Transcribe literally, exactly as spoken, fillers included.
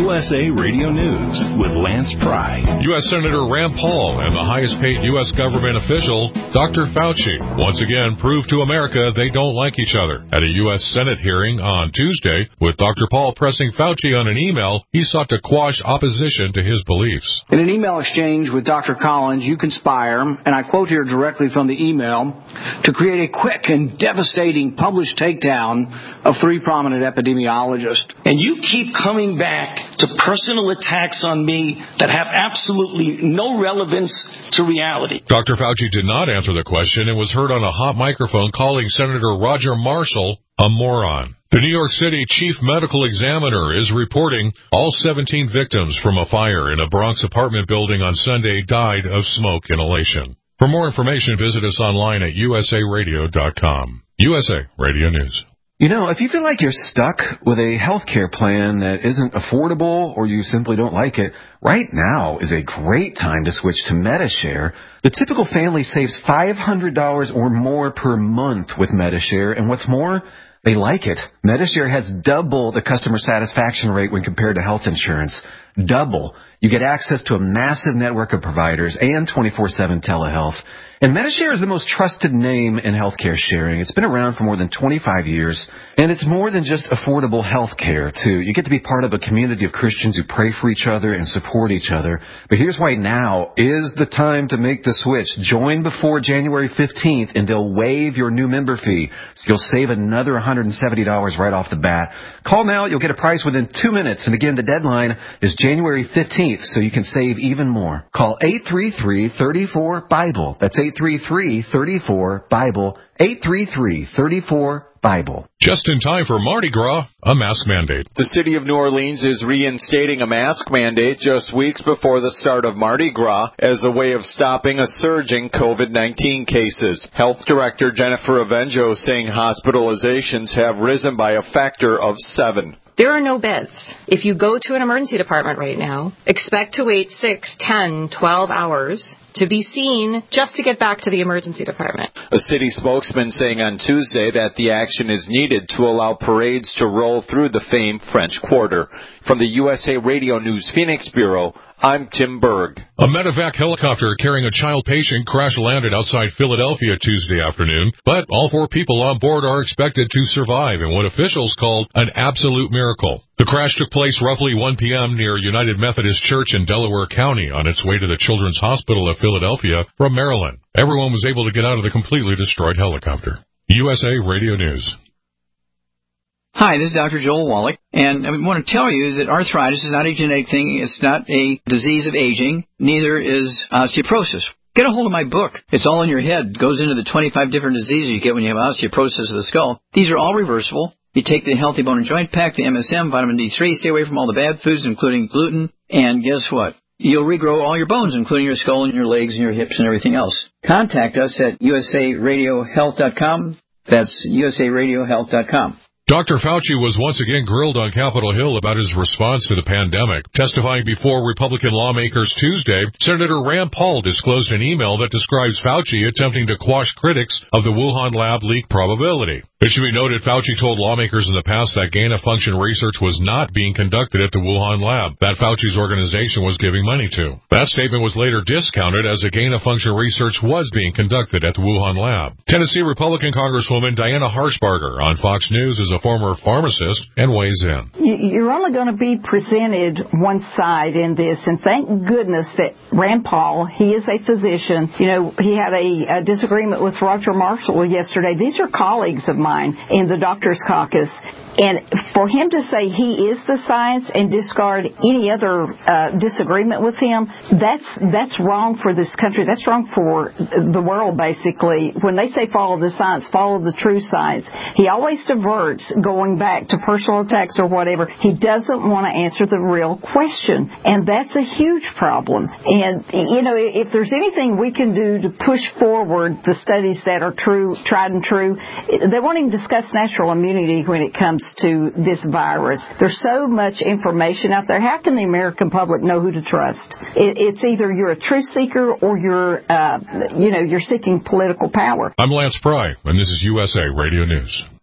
U S A Radio News with Lance Pry. U S Senator Rand Paul and the highest-paid U S government official, Doctor Fauci, once again proved to America they don't like each other. At a U S Senate hearing on Tuesday, with Doctor Paul pressing Fauci on an email, he sought to quash opposition to his beliefs. In an email exchange with Doctor Collins, you conspire, and I quote here directly from the email, to create a quick and devastating published takedown of three prominent epidemiologists. And you keep coming back to personal attacks on me that have absolutely no relevance to reality. Doctor Fauci did not answer the question and was heard on a hot microphone calling Senator Roger Marshall a moron. The New York City Chief Medical Examiner is reporting all seventeen victims from a fire in a Bronx apartment building on Sunday died of smoke inhalation. For more information, visit us online at U S A radio dot com. U S A Radio News. You know, if you feel like you're stuck with a health care plan that isn't affordable or you simply don't like it, right now is a great time to switch to Medi-Share. The typical family saves five hundred dollars or more per month with Medi-Share, and what's more, they like it. Medi-Share has double the customer satisfaction rate when compared to health insurance. Double. You get access to a massive network of providers and twenty-four seven telehealth. And Medi-Share is the most trusted name in healthcare sharing. It's been around for more than twenty-five years, and it's more than just affordable healthcare, too. You get to be part of a community of Christians who pray for each other and support each other. But here's why now is the time to make the switch. Join before January fifteenth, and they'll waive your new member fee, so you'll save another one hundred seventy dollars right off the bat. Call now. You'll get a price within two minutes. And again, the deadline is January fifteenth, so you can save even more. Call eight three three, three four, Bible. That's eight three three, three four, Bible. eight three three, three four, Bible. Just in time for Mardi Gras, a mask mandate. The city of New Orleans is reinstating a mask mandate just weeks before the start of Mardi Gras as a way of stopping a surge in COVID nineteen cases. Health Director Jennifer Avenjo saying hospitalizations have risen by a factor of seven. There are no beds. If you go to an emergency department right now, expect to wait six, ten, twelve hours to be seen just to get back to the emergency department. A city spokesman saying on Tuesday that the action is needed to allow parades to roll through the famed French Quarter. From the U S A Radio News Phoenix Bureau, I'm Tim Berg. A medevac helicopter carrying a child patient crash-landed outside Philadelphia Tuesday afternoon, but all four people on board are expected to survive in what officials called an absolute miracle. The crash took place roughly one p.m. near United Methodist Church in Delaware County on its way to the Children's Hospital of Philadelphia from Maryland. Everyone was able to get out of the completely destroyed helicopter. U S A Radio News. Hi, this is Doctor Joel Wallach, and I want to tell you that arthritis is not a genetic thing. It's not a disease of aging. Neither is osteoporosis. Get a hold of my book. It's all in your head. It goes into the twenty-five different diseases you get when you have osteoporosis of the skull. These are all reversible. You take the Healthy Bone and Joint Pack, the M S M, vitamin D three, stay away from all the bad foods, including gluten, and guess what? You'll regrow all your bones, including your skull and your legs and your hips and everything else. Contact us at U S A radio health dot com. That's U S A radio health dot com. Doctor Fauci was once again grilled on Capitol Hill about his response to the pandemic. Testifying before Republican lawmakers Tuesday, Senator Rand Paul disclosed an email that describes Fauci attempting to quash critics of the Wuhan lab leak probability. It should be noted Fauci told lawmakers in the past that gain-of-function research was not being conducted at the Wuhan lab that Fauci's organization was giving money to. That statement was later discounted as the gain-of-function research was being conducted at the Wuhan lab. Tennessee Republican Congresswoman Diana Harshbarger on Fox News is a former pharmacist and weighs in. You're only going to be presented one side in this, and thank goodness that Rand Paul, he is a physician. You know, he had a, a disagreement with Roger Marshall yesterday. These are colleagues of mine in the Doctors Caucus. And for him to say he is the science and discard any other uh, disagreement with him, that's that's wrong for this country. That's wrong for the world, basically. When they say follow the science, follow the true science. He always diverts going back to personal attacks or whatever. He doesn't want to answer the real question, and that's a huge problem. And, you know, if there's anything we can do to push forward the studies that are true, tried and true, they won't even discuss natural immunity when it comes to this virus. There's so much information out there. How can the American public know who to trust? It, it's either you're a truth seeker or you're, uh, you know, you're seeking political power. I'm Lance Pry, and this is U S A Radio News.